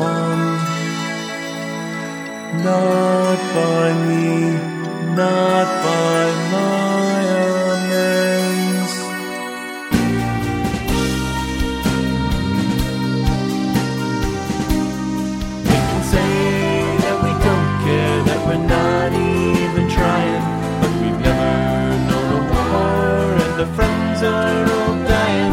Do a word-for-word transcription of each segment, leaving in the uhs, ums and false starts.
Not by me, not by my amends. We can say that we don't care, that we're not even trying, but we've never known a war, and the friends are all dying.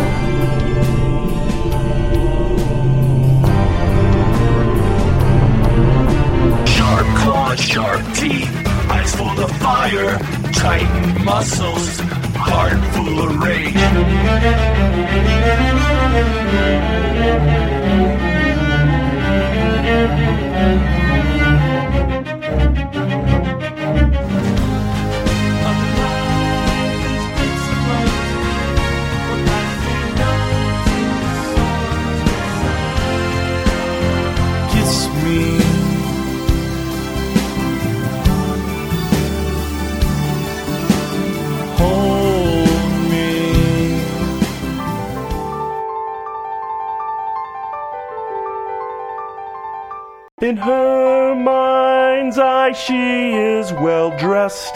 Sharp claws, sharp teeth, eyes full of fire, tightened muscles, heart full of rage. Kiss me. Hold me. In her mind's eye, she is well dressed.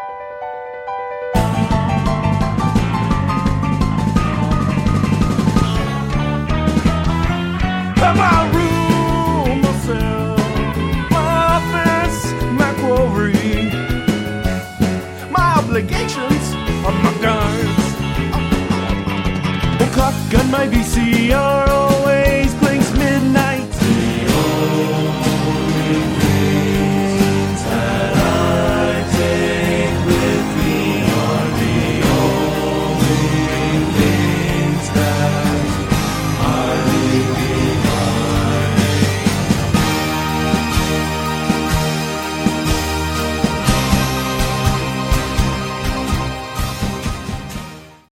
And my room, my cell, my office, my quarry, my obligations are my guards. A clock on my V C R